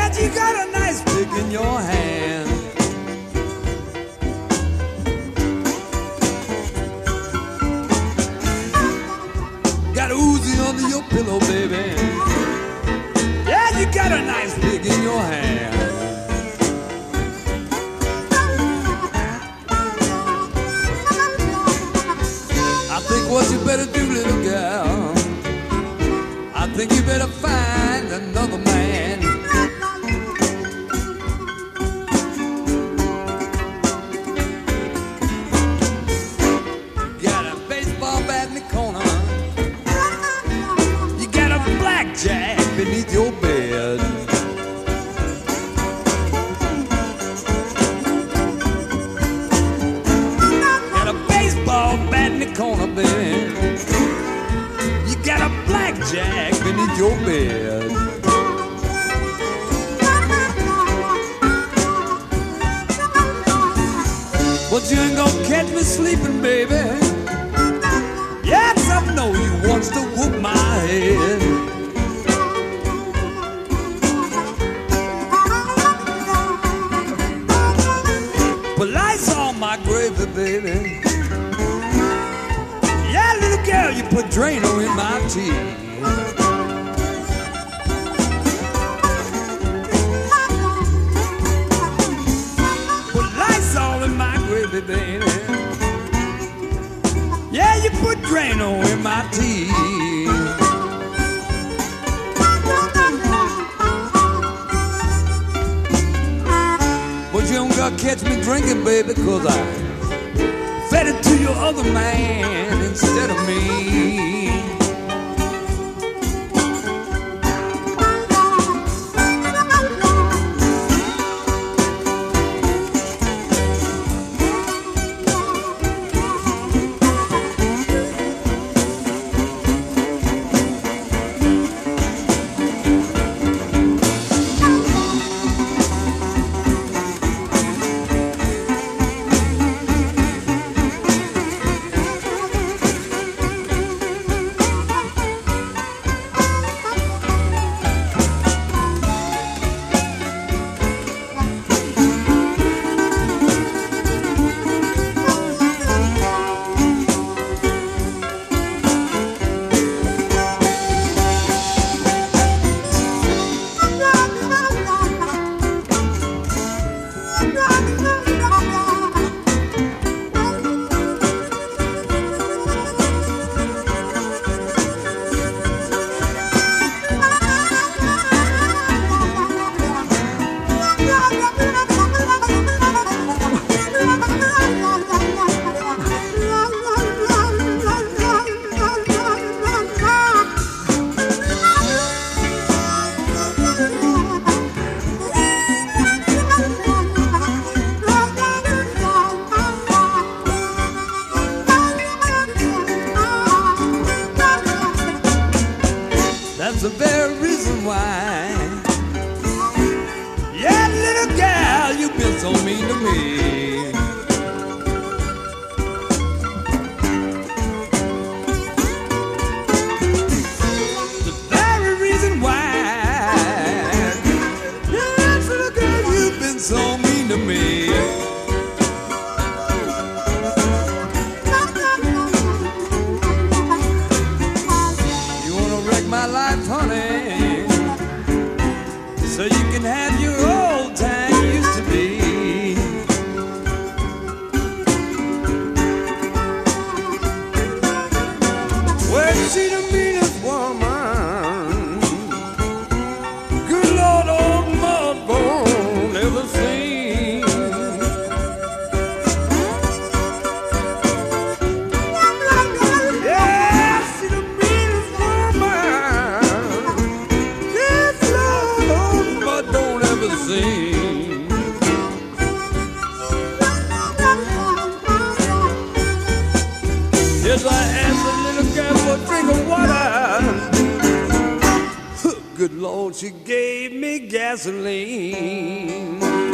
you got a nice pick in your hand. Got a Uzi under your pillow, baby. Yeah, you got a nice pick in your hand. I think what you better do, little girl, I think you better find another man. Got a baseball bat in the corner, you got a blackjack beneath your bed. Got a baseball bat in the corner, baby. You got a blackjack beneath your bed. But you ain't gonna catch me sleeping, baby. Yes, I know you wants to whoop my head. But lights on my gravy, baby. Yeah, little girl, you put Drano in my tea. Put lights all in my gravy, baby. Yeah, you put Drano in my tea. But you don't gotta catch me drinking, baby, 'cause I fed it to your other man instead of me. That's the very reason why. Yeah, little girl, you've been so mean to me. The very reason why. Yeah, little girl, you've been so mean to me. My life, honey, so you can have your old time used to be. Well, she the meanest woman, good Lord, old mudbone ever seen. Yeah, she the meanest woman. Yes, I asked a little girl for a drink of water. Good Lord, she gave me gasoline.